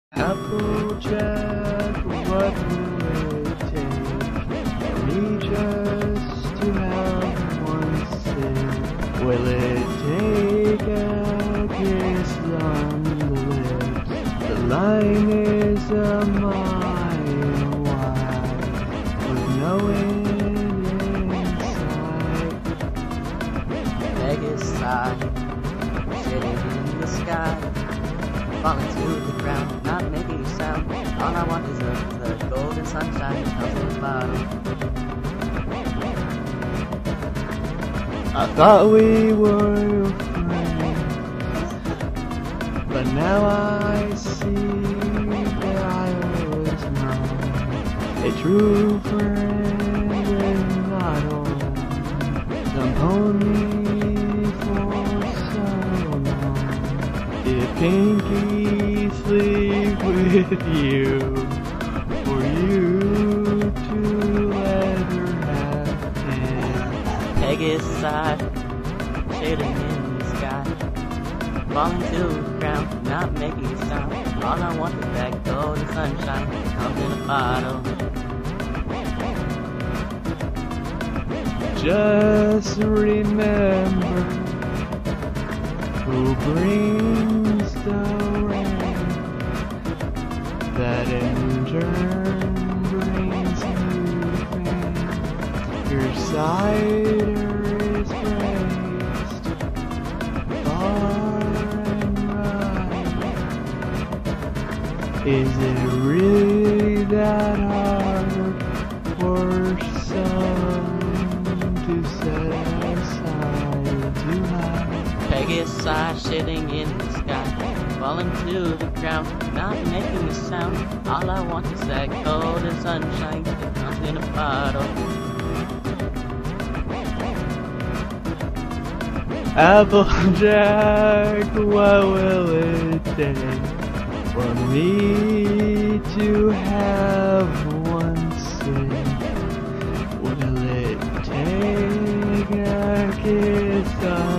Applejack, what will it take for me just to have one sip? Will it take a kiss on the lips? The line is a mile wide with no end in sight. Vegas side, sitting in the sky, falling to the ground, not making a sound. All I want is the golden sunshine comes in the bottle. I thought we were friends, but now I see that I was wrong. A true friend is not old. Don't hold me for so long. Did Pinky sleep with you? For you to let her have him? Vegas side, shading in the sky, falling to the ground, not making a sound. All I want is that golden sunshine that comes in a bottle. Just remember who brings the rain, that in turn brings you fame. Your cider is praised far and right. Is it really that hard for some to set aside tonight? Vegas side, sitting in the sky, falling to the ground, not making a sound. All I want is that golden sunshine that comes in a bottle. Applejack, what will it take for me to have one sip? Will it take a kiss